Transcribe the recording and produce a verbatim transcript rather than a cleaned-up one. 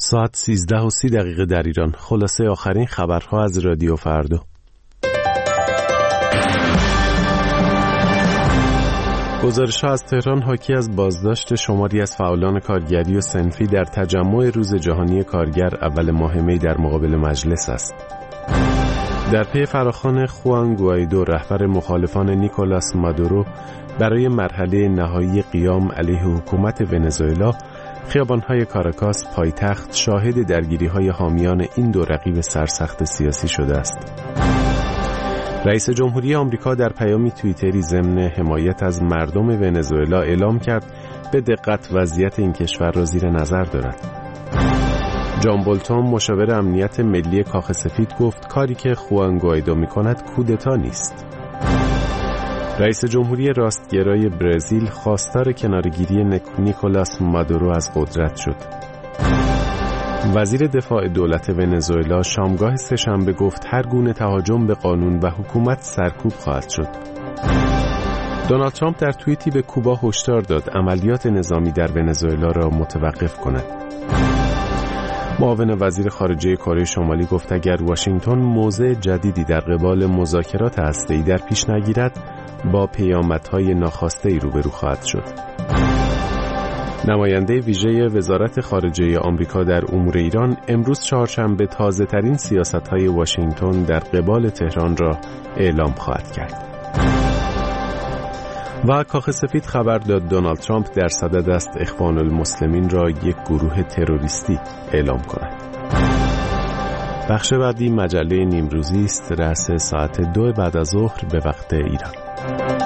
ساعت سیزده و سی دقیقه در ایران. خلاصه آخرین خبرها از رادیو فردا. گزارش‌ها از تهران حاکی از بازداشت شماری از فعالان کارگری و صنفی در تجمع روز جهانی کارگر اول ماه می در مقابل مجلس است. در پی فراخوان خوان گوایدو رهبر مخالفان نیکولاس مادورو برای مرحله نهایی قیام علیه حکومت ونزوئلا، خیابان‌های کاراکاس پایتخت شاهد درگیری‌های حامیان این دو رقیب سرسخت سیاسی شده است. رئیس جمهوری آمریکا در پیامی توییتری ضمن حمایت از مردم ونزوئلا اعلام کرد به دقت وضعیت این کشور را زیر نظر دارد. جان بولتون مشاور امنیت ملی کاخ سفید گفت کاری که خوان گوایدو می‌کند کودتا نیست. رئیس جمهوری راستگرای برزیل خواستار کنارگیری نیکولاس مادورو از قدرت شد. وزیر دفاع دولت ونزوئلا شامگاه سه‌شنبه گفت هر گونه تهاجم به قانون و حکومت سرکوب خواهد شد. دونالد ترامپ در توییتی به کوبا هشدار داد عملیات نظامی در ونزوئلا را متوقف کند. معاون وزیر خارجه کره شمالی گفت اگر واشنگتن موضع جدیدی در قبال مذاکرات هسته‌ای در پیش نگیرد، با پیامدهای ناخواسته روبرو خواهد شد. نماینده ویژه وزارت خارجه آمریکا در امور ایران امروز چهارشنبه تازه‌ترین سیاست‌های واشنگتن در قبال تهران را اعلام خواهد کرد. و کاخ سفید خبر داد دونالد ترامپ در صدد است اخوان المسلمین را یک گروه تروریستی اعلام کند. بخش بعدی مجله نیمروزی است، رأس ساعت دو بعد از ظهر به وقت ایران.